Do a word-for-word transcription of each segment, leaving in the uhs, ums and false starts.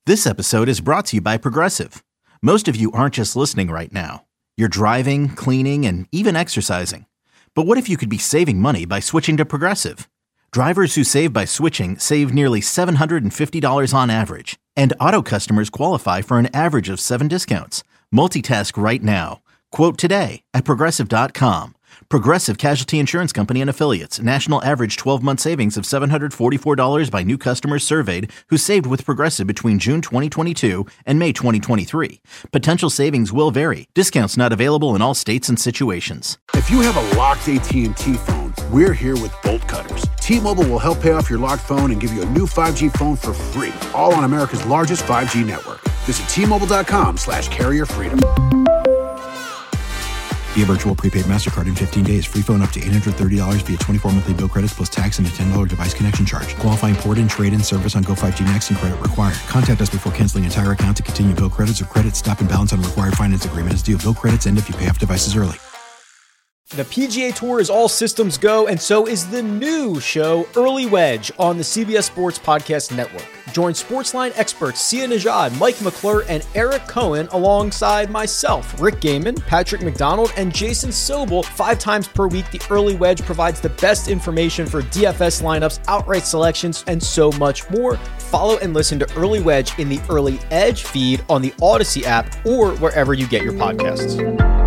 This episode is brought to you by Progressive. Most of you aren't just listening right now. You're driving, cleaning, and even exercising. But what if you could be saving money by switching to Progressive? Drivers who save by switching save nearly seven hundred fifty dollars on average. And auto customers qualify for an average of seven discounts. Multitask right now. Quote today at Progressive dot com. Progressive Casualty Insurance Company and Affiliates. National average twelve-month savings of seven hundred forty-four dollars by new customers surveyed who saved with Progressive between June twenty twenty-two and May twenty twenty-three. Potential savings will vary. Discounts not available in all states and situations. If you have a locked A T and T phone, we're here with Bolt Cutters. T-Mobile will help pay off your locked phone and give you a new five G phone for free, all on America's largest five G network. Visit T-Mobile.com slash carrier freedom. Via virtual prepaid MasterCard in fifteen days. Free phone up to eight hundred thirty dollars via twenty-four monthly bill credits plus tax and a ten dollars device connection charge. Qualifying port and trade-in service on Go five G Next and credit required. Contact us before canceling entire account to continue bill credits or credit stop and balance on required finance agreement is due. Bill credits end if you pay off devices early. The P G A Tour is all systems go, and so is the new show, Early Wedge, on the C B S Sports Podcast Network. Join Sportsline experts Sia Nejad, Mike McClure, and Eric Cohen alongside myself, Rick Gaiman, Patrick McDonald, and Jason Sobel. Five times per week, the Early Wedge provides the best information for D F S lineups, outright selections, and so much more. Follow and listen to Early Wedge in the Early Edge feed on the Odyssey app or wherever you get your podcasts.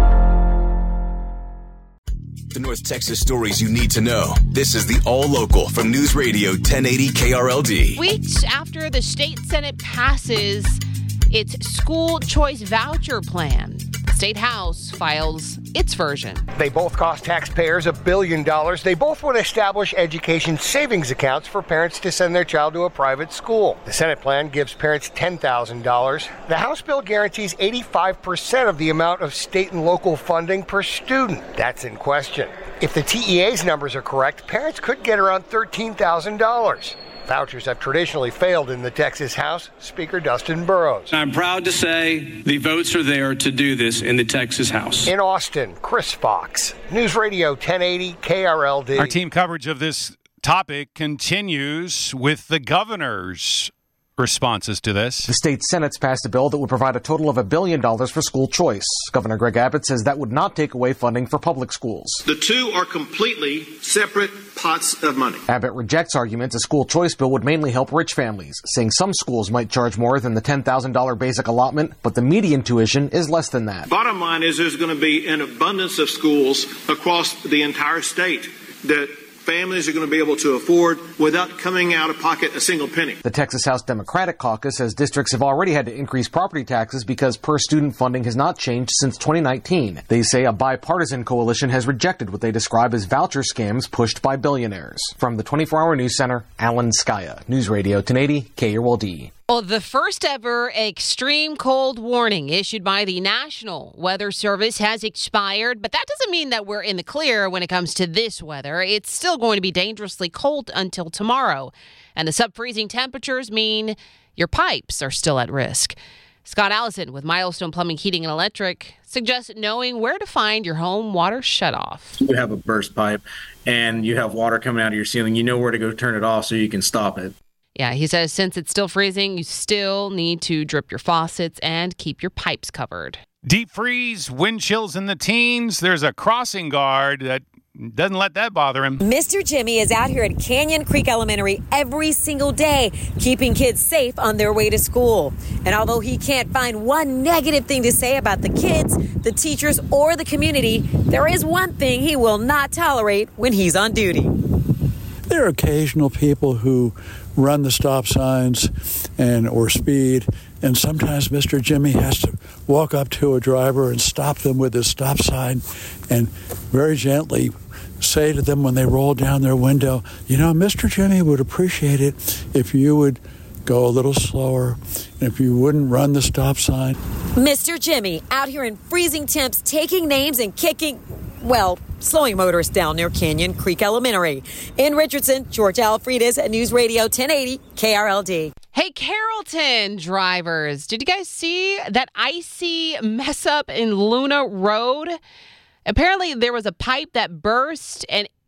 The North Texas stories you need to know. This is the All Local from News Radio ten eighty K R L D. Weeks after the state Senate passes its school choice voucher plan, the state House files its version. They both cost taxpayers a billion dollars. They both would establish education savings accounts for parents to send their child to a private school. The Senate plan gives parents ten thousand dollars. The House bill guarantees eighty-five percent of the amount of state and local funding per student. That's in question. If the T E A's numbers are correct, parents could get around thirteen thousand dollars. Vouchers have traditionally failed in the Texas House. Speaker Dustin Burrows. I'm proud to say the votes are there to do this in the Texas House. In Austin, Chris Fox, News Radio ten eighty K R L D. Our team coverage of this topic continues with the governor's responses to this. The state Senate's passed a bill that would provide a total of a billion dollars for school choice. Governor Greg Abbott says that would not take away funding for public schools. The two are completely separate pots of money. Abbott rejects arguments a school choice bill would mainly help rich families, saying some schools might charge more than the ten thousand dollars basic allotment, but the median tuition is less than that. Bottom line is there's going to be an abundance of schools across the entire state that families are going to be able to afford without coming out of pocket a single penny. The Texas House Democratic Caucus says districts have already had to increase property taxes because per-student funding has not changed since twenty nineteen. They say a bipartisan coalition has rejected what they describe as voucher scams pushed by billionaires. From the twenty-four hour News Center, Alan Skaya, News Radio ten eighty K R L D. Well, the first ever extreme cold warning issued by the National Weather Service has expired, but that doesn't mean that we're in the clear when it comes to this weather. It's still going to be dangerously cold until tomorrow, and the sub-freezing temperatures mean your pipes are still at risk. Scott Allison with Milestone Plumbing, Heating, and Electric suggests knowing where to find your home water shutoff. You have a burst pipe and you have water coming out of your ceiling. You know where to go turn it off so you can stop it. Yeah, he says since it's still freezing, you still need to drip your faucets and keep your pipes covered. Deep freeze, wind chills in the teens. There's a crossing guard that doesn't let that bother him. Mister Jimmy is out here at Canyon Creek Elementary every single day, keeping kids safe on their way to school. And although he can't find one negative thing to say about the kids, the teachers, or the community, there is one thing he will not tolerate when he's on duty. There are occasional people who run the stop signs and or speed, and sometimes Mister Jimmy has to walk up to a driver and stop them with his stop sign and very gently say to them when they roll down their window, you know, Mister Jimmy would appreciate it if you would go a little slower, and if you wouldn't run the stop sign. Mister Jimmy out here in freezing temps, taking names and kicking, well, slowing motorists down near Canyon Creek Elementary. In Richardson, George Alfredas at News Radio ten eighty K R L D. Hey, Carrollton drivers, did you guys see that icy mess up in Luna Road? Apparently, there was a pipe that burst and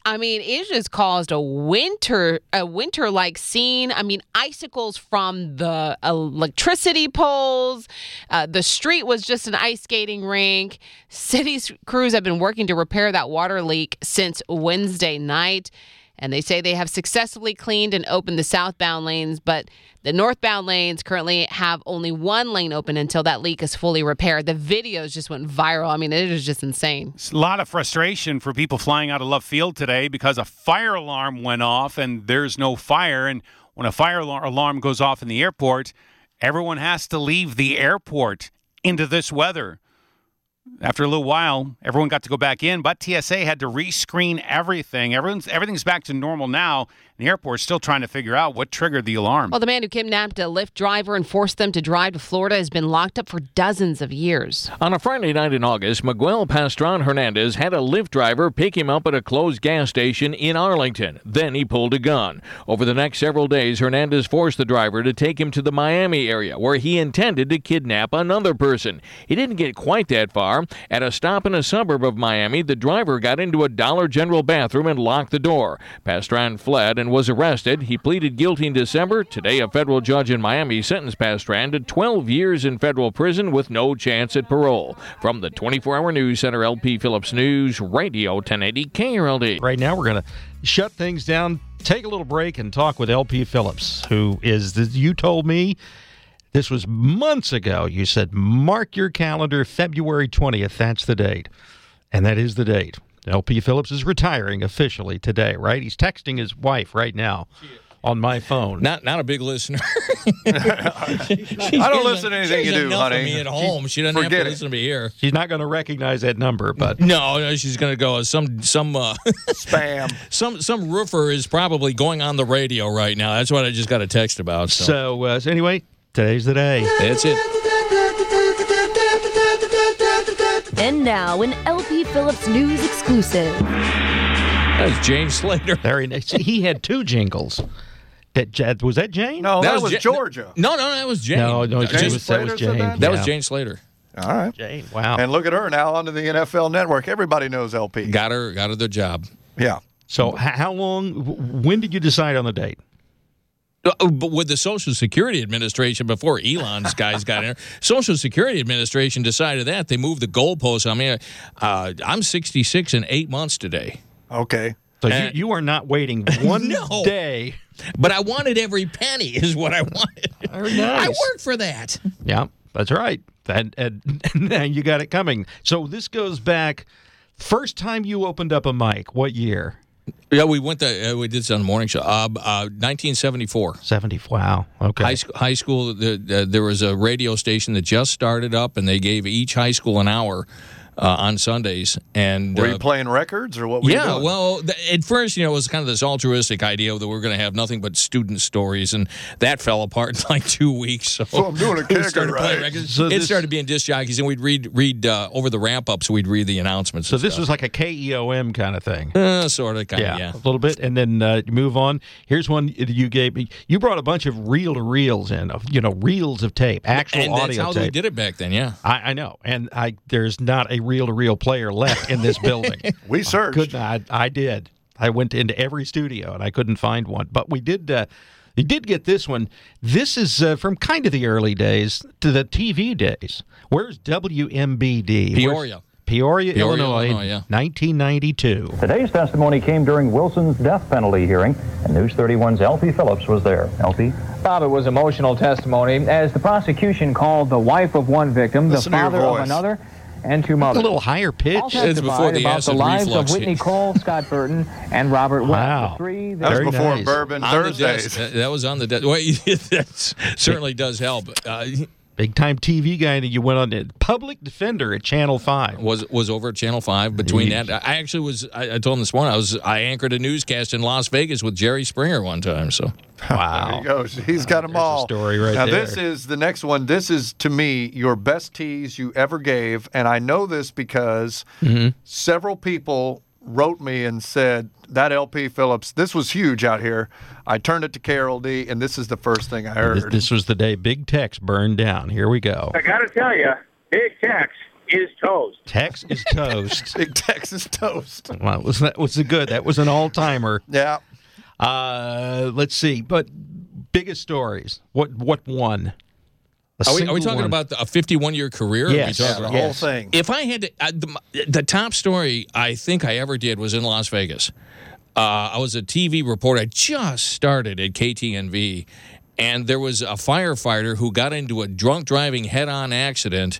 I mean, it just caused a winter, a winter-like scene. I mean, icicles from the electricity poles. Uh, the street was just an ice skating rink. City crews have been working to repair that water leak since Wednesday night. And they say they have successfully cleaned and opened the southbound lanes, but the northbound lanes currently have only one lane open until that leak is fully repaired. The videos just went viral. I mean, it is just insane. It's a lot of frustration for people flying out of Love Field today because a fire alarm went off and there's no fire. And when a fire alarm goes off in the airport, everyone has to leave the airport into this weather. After a little while, everyone got to go back in, but T S A had to rescreen everything. Everyone's, everything's back to normal now. The airport's still trying to figure out what triggered the alarm. Well, the man who kidnapped a Lyft driver and forced them to drive to Florida has been locked up for dozens of years. On a Friday night in August, Miguel Pastron Hernandez had a Lyft driver pick him up at a closed gas station in Arlington. Then he pulled a gun. Over the next several days, Hernandez forced the driver to take him to the Miami area, where he intended to kidnap another person. He didn't get quite that far. At a stop in a suburb of Miami, the driver got into a Dollar General bathroom and locked the door. Pastron fled and was arrested. He pleaded guilty in December. Today, a federal judge in Miami sentenced Pastron to twelve years in federal prison with no chance at parole. From the twenty-four hour News Center, L P Phillips News, Radio ten eighty K R L D. Right now, we're going to shut things down, take a little break, and talk with L P Phillips, who is, the, you told me, this was months ago. You said, mark your calendar, February twentieth. That's the date. And that is the date. L P Phillips is retiring officially today, right? He's texting his wife right now on my phone. Not not a big listener. I don't listen to anything you do, honey. Me at home. She, she doesn't have to listen to me here. She's not going to recognize that number, but no, no, she's going to go some some uh, spam. Some some roofer is probably going on the radio right now. That's what I just got a text about. So, so, uh, so anyway. Today's the day. That's it. And now, an L P Phillips News exclusive. That was Jane Slater. Very nice. He had two jingles. That, was that Jane? No, that, that was Ja- Georgia. No, no, that was Jane. No, no, Jane Jane was, that was Jane. That, that yeah. was Jane Slater. All right. Jane, wow. And look at her now onto the N F L Network. Everybody knows L P. Got her, got her the job. Yeah. So how long, when did you decide on the date? Uh, but with the Social Security Administration, before Elon's guys got in there, Social Security Administration decided that. They moved the goalposts. I mean, uh, I'm sixty-six and eight months today. Okay. So you, you are not waiting one no. day. But I wanted every penny is what I wanted. Very nice. I worked for that. Yeah, that's right. And, and, and now you got it coming. So this goes back, first time you opened up a mic, what year? Yeah, we went to, uh, we did this on the morning show. Uh, uh, nineteen seventy-four. seventy. Wow. Okay. High, sc- high school. The, uh, there was a radio station that just started up, and they gave each high school an hour uh, on Sundays. And were uh, you playing records or what? Were yeah. you doing? Well, th- at first, you know, it was kind of this altruistic idea that we were going to have nothing but student stories, and that fell apart in like two weeks. So, so I'm doing a we kicker, started playing right? records. So it this- started being disc jockeys, and we'd read read uh, over the ramp ups. We'd read the announcements. So and this stuff. was like a K E O M kind of thing. Uh, sort of, kind Yeah, of, yeah. a little bit, and then uh, you move on. Here's one you gave me. You brought a bunch of reel-to-reels in, of you know, reels of tape, actual and audio that's how tape. we did it back then, yeah. I, I know, and I there's not a reel-to-reel player left in this building. We searched. Couldn't, I, I did. I went into every studio, and I couldn't find one. But we did. Uh, we did get this one. This is uh, from kind of the early days to the T V days. Where's W M B D? Peoria. Where's Peoria, Peoria, Illinois, Illinois, yeah. nineteen ninety-two. Today's testimony came during Wilson's death penalty hearing, and News thirty-one's L P Phillips was there. L P? Bob, it was emotional testimony as the prosecution called the wife of one victim Listen the to your father of voice. another and two A mothers. little higher pitch. All It's before testified the about the acid lives reflux. of Whitney Cole, Scott Burton, and Robert West. Wow. The three That was Very before nice. Bourbon On the Thursdays. desk. That, that was on the desk. Well, that certainly does help. Uh, Big time T V guy that you went on to Public Defender at Channel five. was was over at Channel Five. Between that, I actually was. I, I told him this morning. I was. I anchored a newscast in Las Vegas with Jerry Springer one time. So Wow. There he goes. He's got them There's a all. story right now, there. this is the next one. This is, to me, your best tease you ever gave. And I know this because Mm-hmm. several people wrote me and said, that L P Phillips, this was huge out here. I turned it to K R L D, and this is the first thing I heard. This, this was the day Big Tex burned down. Here we go. I got to tell you, Big Tex is toast. Tex is toast. Big Texas toast. Well, was that was a good. That was an all timer. Yeah. Uh, let's see. But biggest stories. What what won? A Are we, are we single talking one. about a fifty-one year career? Yes. Are we Yeah, talking the about- whole thing. If I had to, uh, the, the top story I think I ever did was in Las Vegas. Uh, I was a T V reporter. I just started at K T N V, and there was a firefighter who got into a drunk driving head-on accident,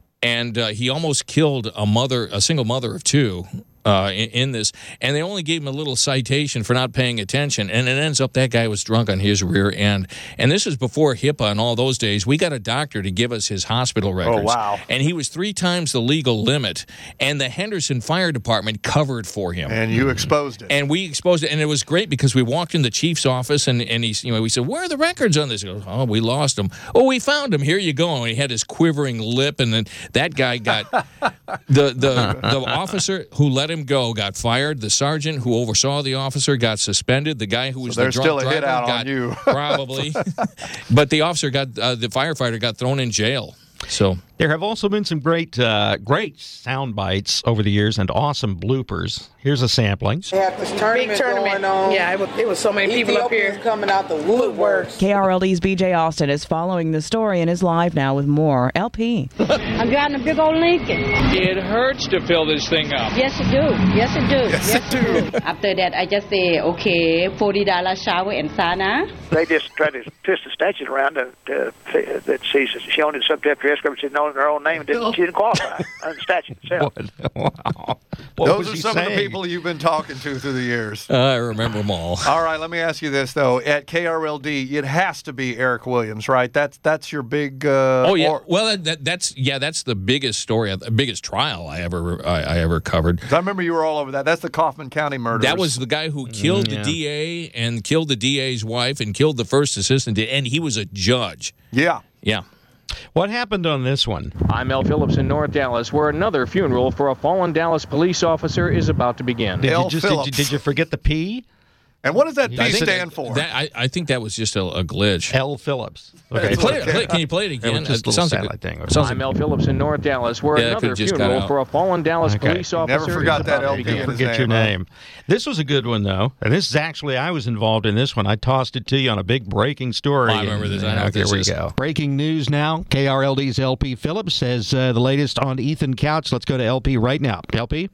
and uh, he almost killed a mother, a single mother of two. Uh, in, in this, and they only gave him a little citation for not paying attention, and it ends up that guy was drunk on his rear end. And this is before HIPAA and all those days. We got a doctor to give us his hospital records. Oh, wow. And he was three times the legal limit, and the Henderson Fire Department covered for him. And you exposed it. And we exposed it, and it was great because we walked in the chief's office, and, and he, you know, we said, "Where are the records on this?" He goes, "Oh, we lost them." "Oh, we found them. Here you go." And he had his quivering lip, and then that guy got the the the officer who let him go got fired. The sergeant who oversaw the officer got suspended. The guy who was So the there's drunk still a driver hit out on got you. probably, but the officer got uh, the firefighter got thrown in jail. So There have also been some great, uh, great sound bites over the years and awesome bloopers. Here's a sampling. They had this tournament, Big tournament. going on. Yeah, it was, it was so many people up here. Ethiopians coming out the woodworks. K R L D's B J Austin is following the story and is live now with more. L P. I'm driving a big old Lincoln. it hurts to fill this thing up. Yes, it do. Yes, it do. Yes, it do. After that, I just say, okay, forty dollars shower and sauna. They just tried to twist the statute around to, to, that she's she only subject to escrow, but she knows her own name and didn't, she didn't qualify under the statute itself. Wow. What Those was are he some saying? of the people you've been talking to through the years. I remember them all. All right, let me ask you this though. At K R L D, it has to be Eric Williams, right? That's that's your big. Uh, Oh yeah, or- well that, that, that's yeah, that's the biggest story, the biggest trial I ever I, I ever covered. 'Cause I remember you were all over that. That's the Kaufman County murders. That was the guy who killed Mm, yeah. the D A and killed the D A's wife and killed the first assistant, and he was a judge. Yeah. Yeah. What happened on this one? I'm Mel Phillips in North Dallas, where another funeral for a fallen Dallas police officer is about to begin. Did L. you, just, did, you, Phillips. did you forget the P? And what does that P I think stand that- for? That, I, I think that was just a, a glitch. L. Phillips. Okay. Play it, play it. Can you play it again? Just a It sounds little like satellite a- thing. sounds I'm like- Mel Phillips in North Dallas, where Yeah, that another could've just got funeral out. for a fallen Dallas Okay. police officer Never forgot is that about L to P You begin. in his forget your name, huh? name. This was a good one, though. And this is actually, I was involved in this one. I tossed it to you on a big breaking story. I remember this. I know And, uh, what Here this we is. go. Breaking news now. K R L D's L P Phillips says uh, the latest on Ethan Couch. Let's go to L P right now. L P?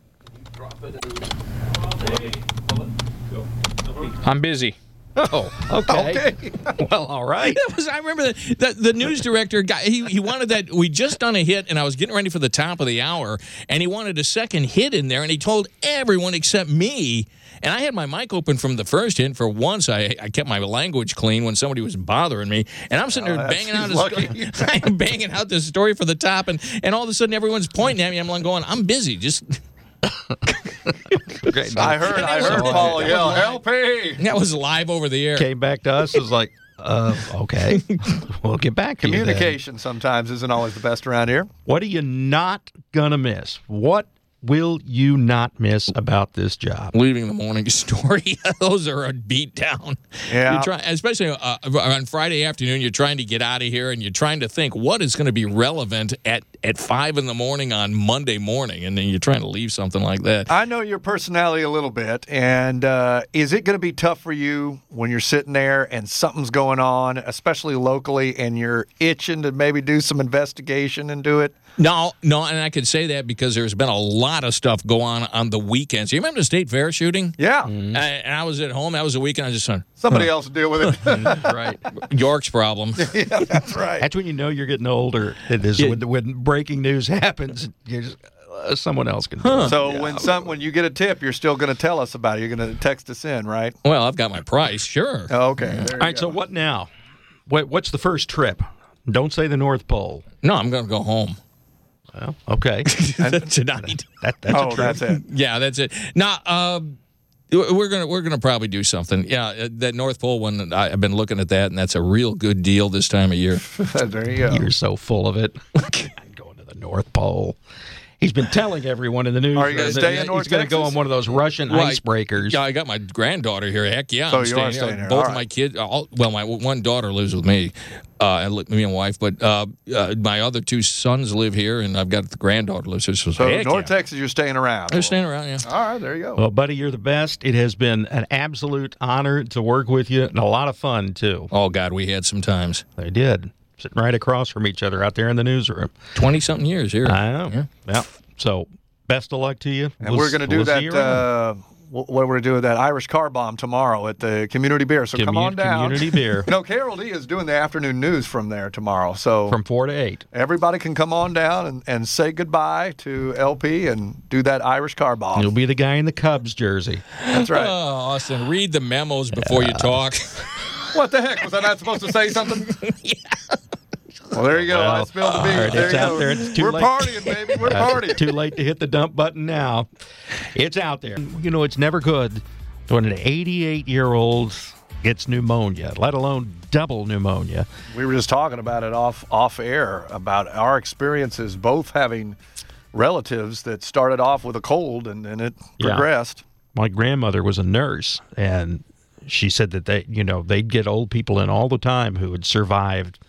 I'm busy. Oh, okay. Okay. Well, all right. That was, I remember that the, the news director guy. He, he wanted that. We just done a hit, and I was getting ready for the top of the hour, and he wanted a second hit in there, and he told everyone except me. And I had my mic open from the first hit. For once, I, I kept my language clean when somebody was bothering me, and I'm sitting there Oh, banging out he's this, I'm banging out this story for the top, and, and all of a sudden everyone's pointing at me. I'm like going, I'm busy. Just Great. I heard. I heard Paul yell, "L P!" that was live over the air. Came back to us. Was like, uh, okay. We'll get back to you then. Communication sometimes isn't always the best around here. What are you not going to miss? What will you not miss about this job? Leaving the morning story. Those are a beat down. Yeah. You're trying, especially uh, on Friday afternoon, you're trying to get out of here and you're trying to think what is going to be relevant at, at five in the morning on Monday morning. And then you're trying to leave something like that. I know your personality a little bit, and uh, is it going to be tough for you when you're sitting there and something's going on, especially locally, and you're itching to maybe do some investigation and do it? No, no, and I could say that because there's been a lot of stuff go on on the weekends. You remember the State Fair shooting? Yeah. Mm-hmm. I, and I was at home. That was a weekend. I just went, Somebody huh. else will deal with it. Right. York's problem. Yeah, that's right. That's when you know you're getting older. It is Yeah. when, when breaking news happens. You just uh, someone else can. Do it. So Yeah. when some when you get a tip, you're still going to tell us about it. You're going to text us in, right? Well, I've got my price, sure. Oh, okay. There you All right. go. So what now? What, what's the first trip? Don't say the North Pole. No, I'm going to go home. Well, okay. Tonight. That, that's oh, a trip. that's it. Yeah, that's it. Now, um, we're gonna we're gonna probably do something. Yeah, uh, that North Pole one. I- I've been looking at that, and that's a real good deal this time of year. There you go. You're so full of it. I'm going to the North Pole. He's been telling everyone in the news. Are you going to stay in he's North going to go Texas? on one of those Russian Well, I- icebreakers. Yeah, I got my granddaughter here. Heck yeah, So I'm you are staying staying here. here. Both All of right. my kids, all, well, my one daughter lives with me, uh, and li- me and wife, but uh, uh, my other two sons live here, and I've got the granddaughter lives here. So, So heck North yeah. Texas, you're staying around. They're staying around, yeah. All right, there you go. Well, buddy, you're the best. It has been an absolute honor to work with you and a lot of fun, too. Oh, God, we had some times. They did. Sitting right across from each other out there in the newsroom. twenty-something years here. I know. Yeah. Yeah. So, best of luck to you. And We'll- we're going to do we'll see that. you around. Uh, what we're going to do with that Irish car bomb tomorrow at the Community Beer. So come Commu- on down. Community Beer. You know, K R L D is doing the afternoon news from there tomorrow. So From four to eight. everybody can come on down and, and say goodbye to L P and do that Irish car bomb. You'll be the guy in the Cubs jersey. That's right. Oh, Austin, read the memos before you talk. What the heck? Was I not supposed to say something? yeah. Well, there you go. Well, I spilled the beans. all right, there it's you out go. there. It's too We're late. partying, baby. We're Uh, partying. Too late to hit the dump button now. It's out there. You know, it's never good when an eighty-eight-year-old gets pneumonia, let alone double pneumonia. We were just talking about it off off air about our experiences, both having relatives that started off with a cold and, and it Yeah. progressed. My grandmother was a nurse, and she said that they, you know, they'd get old people in all the time who had survived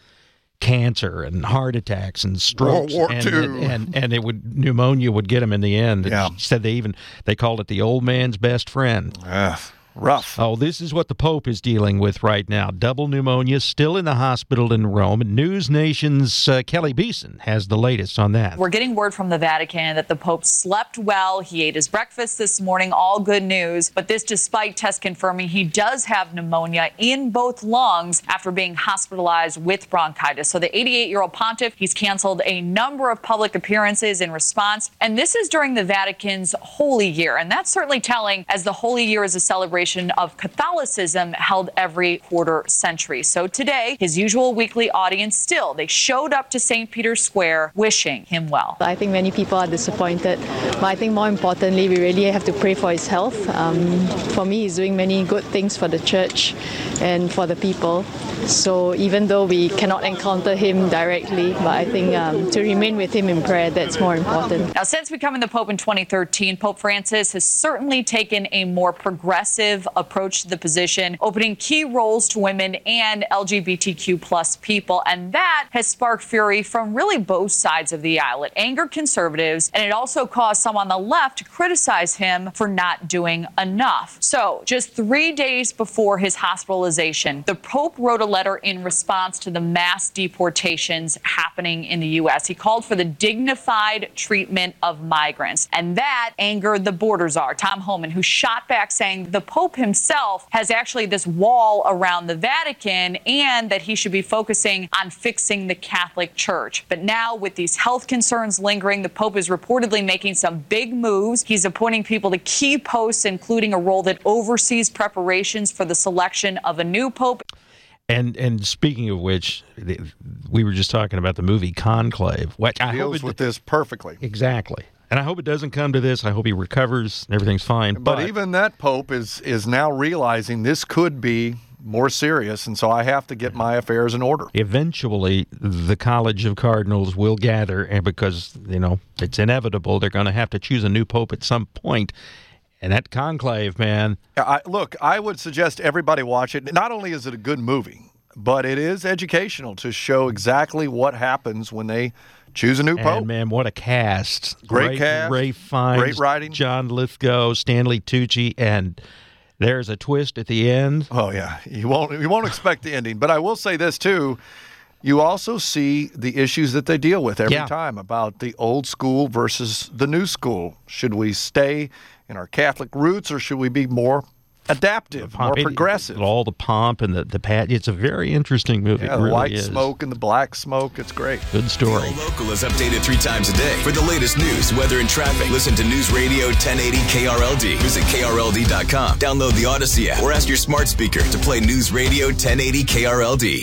cancer and heart attacks and strokes, World War and, Two. and, and and it would pneumonia would get them in the end. And Yeah. she said they even they called it the old man's best friend. Uh, rough. Oh, this is what the Pope is dealing with right now. Double pneumonia, still in the hospital in Rome. News Nation's uh, Kelly Beeson has the latest on that. We're getting word from the Vatican that the Pope slept well. He ate his breakfast this morning. All good news. But this despite tests confirming he does have pneumonia in both lungs after being hospitalized with bronchitis. So the eighty-eight-year-old pontiff, he's canceled a number of public appearances in response. And this is during the Vatican's Holy Year. And that's certainly telling, as the Holy Year is a celebration of Catholicism held every quarter century. So today, his usual weekly audience still, they showed up to Saint Peter's Square wishing him well. I think many people are disappointed, but I think more importantly, we really have to pray for his health. Um, for me, he's doing many good things for the church and for the people. So even though we cannot encounter him directly, but I think um, to remain with him in prayer, that's more important. Now, since becoming the Pope in twenty thirteen, Pope Francis has certainly taken a more progressive approach to the position, opening key roles to women and L G B T Q plus people. And that has sparked fury from really both sides of the aisle. It angered conservatives, and it also caused some on the left to criticize him for not doing enough. So just three days before his hospitalization, the Pope wrote a letter in response to the mass deportations happening in the U S. He called for the dignified treatment of migrants. And that angered the border czar, Tom Homan, who shot back saying the Pope himself has actually this wall around the Vatican and that he should be focusing on fixing the Catholic Church. But now, with these health concerns lingering, the Pope is reportedly making some big moves. He's appointing people to key posts, including a role that oversees preparations for the selection of a new Pope. And and speaking of which, we were just talking about the movie Conclave. Which I Deals hope it, with this perfectly. Exactly. And I hope it doesn't come to this. I hope he recovers and everything's fine. But, But, even that Pope is is now realizing this could be more serious, and so I have to get my affairs in order. eventually, the College of Cardinals will gather, and because, you know, it's inevitable, they're going to have to choose a new pope at some point. And that conclave, man. I, look, I would suggest everybody watch it. Not only is it a good movie, but it is educational to show exactly what happens when they choose a new pope. And, man, what a cast. Great cast, Ray Fiennes, great writing. John Lithgow, Stanley Tucci, and there's a twist at the end. Oh, yeah. You won't, you won't expect the ending. But I will say this, too. You also see the issues that they deal with every Yeah. time about the old school versus the new school. Should we stay in our Catholic roots, or should we be more adaptive, more It- progressive? all the pomp and the, the pat. It's a very interesting movie. Yeah, it the really white is. smoke and the black smoke. It's great. Good story. Local is updated three times a day. For the latest news, weather, and traffic, listen to News Radio ten eighty K R L D. Visit K R L D dot com. Download the Odyssey app or ask your smart speaker to play News Radio ten eighty K R L D.